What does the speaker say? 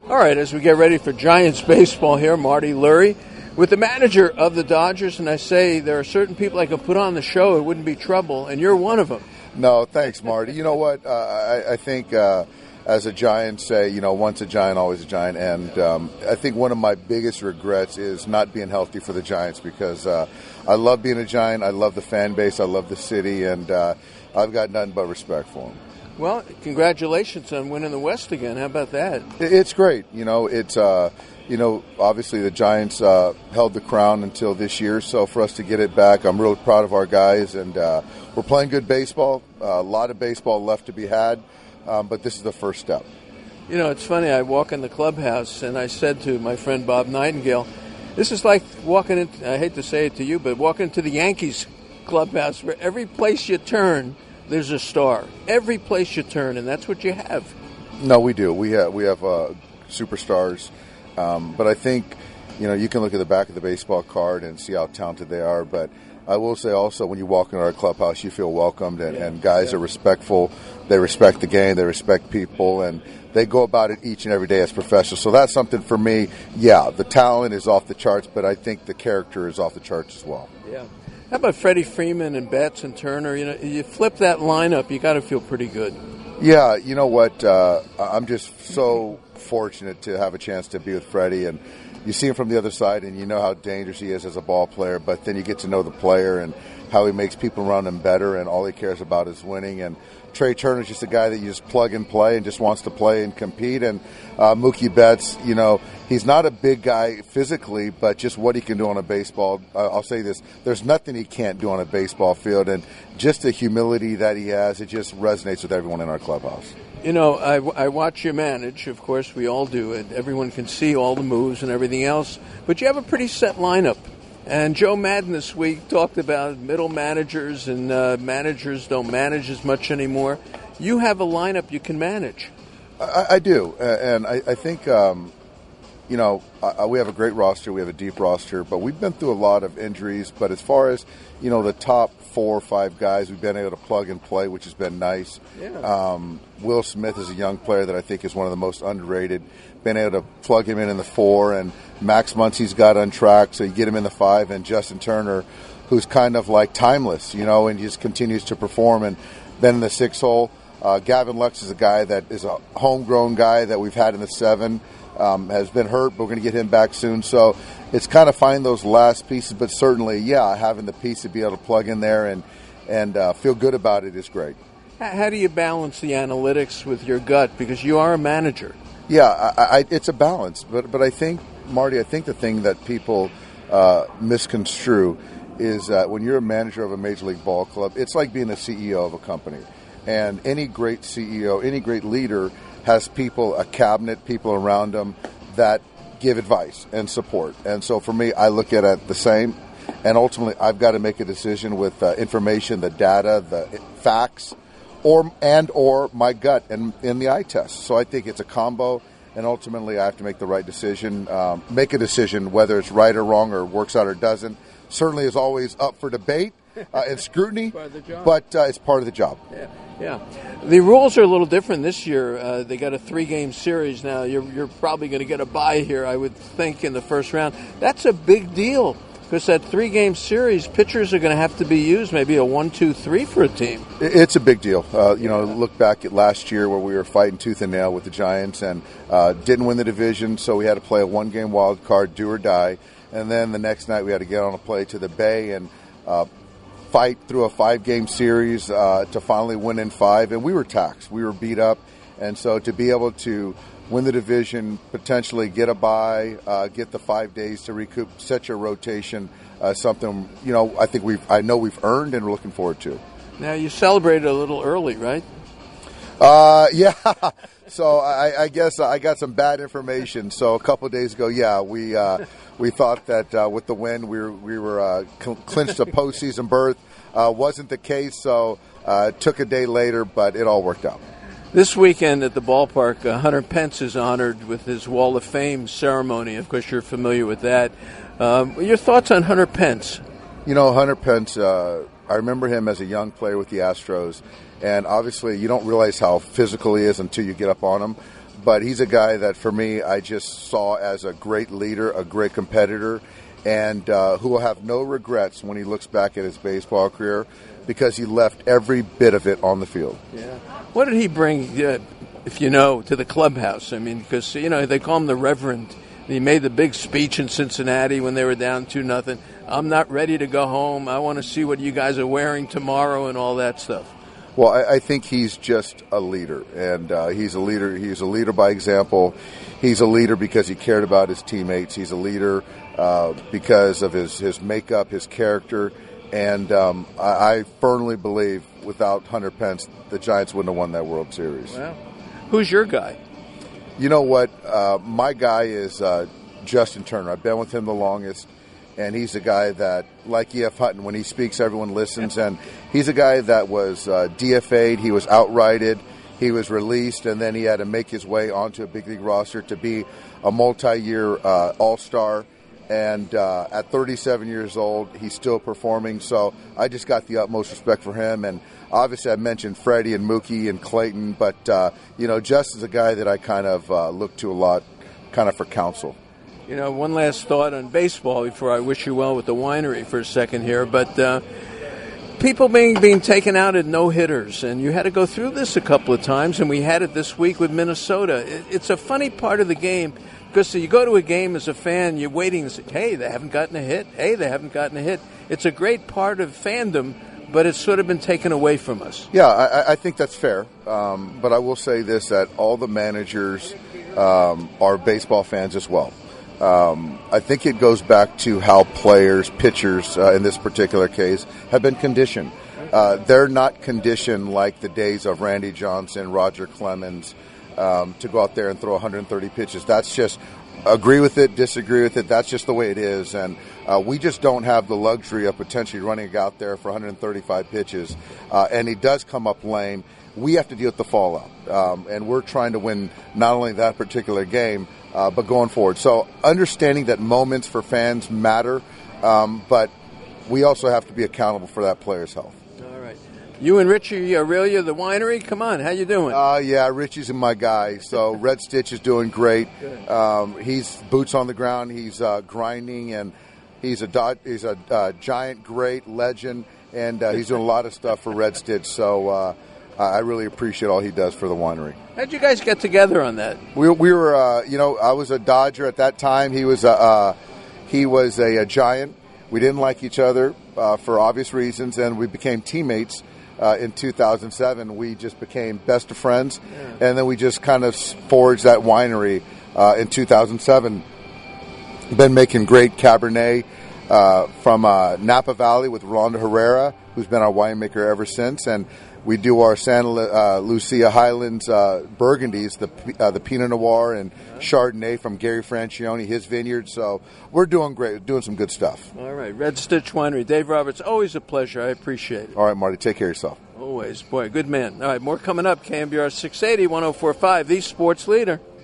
All right, as we get ready for Giants baseball here, Marty Lurie with the manager of the Dodgers, and I say there are certain people I can put on the show, it wouldn't be trouble, and you're one of them. No, thanks, Marty. You know what? I think as a Giant say, once a Giant, always a Giant, and I think one of my biggest regrets is not being healthy for the Giants because I love being a Giant, I love the fan base, I love the city, and I've got nothing but respect for them. Well, congratulations on winning the West again. How about that? It's great. It's obviously the Giants held the crown until this year, so for us to get it back, I'm really proud of our guys, and we're playing good baseball. A lot of baseball left to be had, but this is the first step. It's funny. I walk in the clubhouse, and I said to my friend Bob Nightingale, this is like walking in, I hate to say it to you, but walking into the Yankees clubhouse where every place you turn, there's a star. Every place you turn, and that's what you have. No, we do. We have superstars, but I think you can look at the back of the baseball card and see how talented they are. But I will say also, when you walk in our clubhouse, you feel welcomed, and guys are respectful. They respect the game. They respect people, and they go about it each and every day as professionals. So that's something for me. Yeah, the talent is off the charts, but I think the character is off the charts as well. Yeah. How about Freddie Freeman and Betts and Turner? You flip that lineup, you got to feel pretty good. Yeah, you know what? I'm just so fortunate to have a chance to be with Freddie, and you see him from the other side, and you know how dangerous he is as a ball player. But then you get to know the player and how he makes people around him better, and all he cares about is winning. And Trey Turner's just a guy that you just plug and play and just wants to play and compete. And Mookie Betts, he's not a big guy physically, but just what he can do on a baseball. I'll say this, there's nothing he can't do on a baseball field. And just the humility that he has, it just resonates with everyone in our clubhouse. I watch you manage. Of course, we all do it. Everyone can see all the moves and everything else. But you have a pretty set lineup. And Joe Madden this week talked about middle managers and managers don't manage as much anymore. You have a lineup you can manage. I do. And I think, we have a great roster. We have a deep roster. But we've been through a lot of injuries. But as far as, the top 4 or 5 guys, we've been able to plug and play, which has been nice. Yeah. Will Smith is a young player that I think is one of the most underrated. Been able to plug him in the 4, and Max Muncy's got on track, so you get him in the 5, and Justin Turner, who's kind of like timeless, and just continues to perform. And then in the 6 hole, Gavin Lux is a guy that is a homegrown guy that we've had in the 7, has been hurt, but we're going to get him back soon. So it's kind of find those last pieces, but certainly, having the piece to be able to plug in there and feel good about it is great. How do you balance the analytics with your gut? Because you are a manager. Yeah, it's a balance. But I think, Marty, the thing that people misconstrue is that when you're a manager of a Major League Ball club, it's like being a CEO of a company. And any great CEO, any great leader has people, a cabinet, people around them that give advice and support. And so for me, I look at it the same. And ultimately, I've got to make a decision with information, the data, the facts, or my gut and in the eye test. So I think it's a combo, and ultimately I have to make the right decision, make a decision whether it's right or wrong or works out or doesn't. Certainly is always up for debate and scrutiny, but it's part of the job. Yeah. The rules are a little different this year. They got a 3-game series now. You're probably going to get a bye here, I would think, in the first round. That's a big deal. Because that 3-game series, pitchers are going to have to be used, maybe a 1-2-3 for a team. It's a big deal. Look back at last year where we were fighting tooth and nail with the Giants and didn't win the division, so we had to play a 1-game wild card, do or die. And then the next night we had to get on a play to the Bay and fight through a 5-game series to finally win in 5. And we were taxed. We were beat up. And so to be able to win the division, potentially get a bye, get the 5 days to recoup, set your rotation, something, I know we've earned and we're looking forward to. Now, you celebrated a little early, right? Yeah. So I guess I got some bad information. So a couple of days ago, we thought that with the win, we were clinched a postseason berth. Wasn't the case, so took a day later, but it all worked out. This weekend at the ballpark, Hunter Pence is honored with his Wall of Fame ceremony. Of course, you're familiar with that. Your thoughts on Hunter Pence? Hunter Pence, I remember him as a young player with the Astros, and obviously you don't realize how physical he is until you get up on him. but he's a guy that, for me, I just saw as a great leader, a great competitor, and who will have no regrets when he looks back at his baseball career, because he left every bit of it on the field. Yeah. What did he bring, if you know, to the clubhouse? I mean, because, they call him the Reverend. He made the big speech in Cincinnati when they were down 2-0. I'm not ready to go home. I want to see what you guys are wearing tomorrow and all that stuff. Well, I think he's just a leader, and he's a leader. He's a leader by example. He's a leader because he cared about his teammates. He's a leader because of his makeup, his character, and I firmly believe without Hunter Pence, the Giants wouldn't have won that World Series. Wow. Who's your guy? You know what? My guy is Justin Turner. I've been with him the longest. And he's a guy that, like E.F. Hutton, when he speaks, everyone listens. And he's a guy that was DFA'd. He was outrighted. He was released. And then he had to make his way onto a big league roster to be a multi-year all-star. And at 37 years old, he's still performing. So I just got the utmost respect for him. And obviously I mentioned Freddie and Mookie and Clayton. But, Justin's a guy that I kind of look to a lot kind of for counsel. One last thought on baseball before I wish you well with the winery for a second here. But people being taken out at no-hitters, and you had to go through this a couple of times, and we had it this week with Minnesota. It's a funny part of the game because you go to a game as a fan, you're waiting and say, hey, they haven't gotten a hit. Hey, they haven't gotten a hit. It's a great part of fandom, but it's sort of been taken away from us. Yeah, I think that's fair. But I will say this, that all the managers are baseball fans as well. I think it goes back to how players, pitchers, in this particular case, have been conditioned. They're not conditioned like the days of Randy Johnson, Roger Clemens, to go out there and throw 130 pitches. That's just, agree with it, disagree with it, that's just the way it is. And we just don't have the luxury of potentially running out there for 135 pitches. And he does come up lame. We have to deal with the fallout. And we're trying to win not only that particular game, but going forward. So understanding that moments for fans matter, but we also have to be accountable for that player's health. All right. You and Richie Aurelia, the winery, come on, how you doing? Yeah, Richie's my guy. So Red Stitch is doing great. He's boots on the ground. He's grinding, and he's a giant, great legend, and he's doing a lot of stuff for Red Stitch. So I really appreciate all he does for the winery. How'd you guys get together on that? We were, I was a Dodger at that time. He was a Giant. We didn't like each other for obvious reasons, and we became teammates in 2007. We just became best of friends, and then we just kind of forged that winery in 2007. Been making great Cabernet from Napa Valley with Rolando Herrera, who's been our winemaker ever since, and we do our Santa Lucia Highlands Burgundies, the Pinot Noir and Chardonnay from Gary Francione, his vineyard. So we're doing great, doing some good stuff. All right, Red Stitch Winery. Dave Roberts, always a pleasure. I appreciate it. All right, Marty, take care of yourself. Always. Boy, good man. All right, more coming up. KMBR 680, 104.5, the sports leader.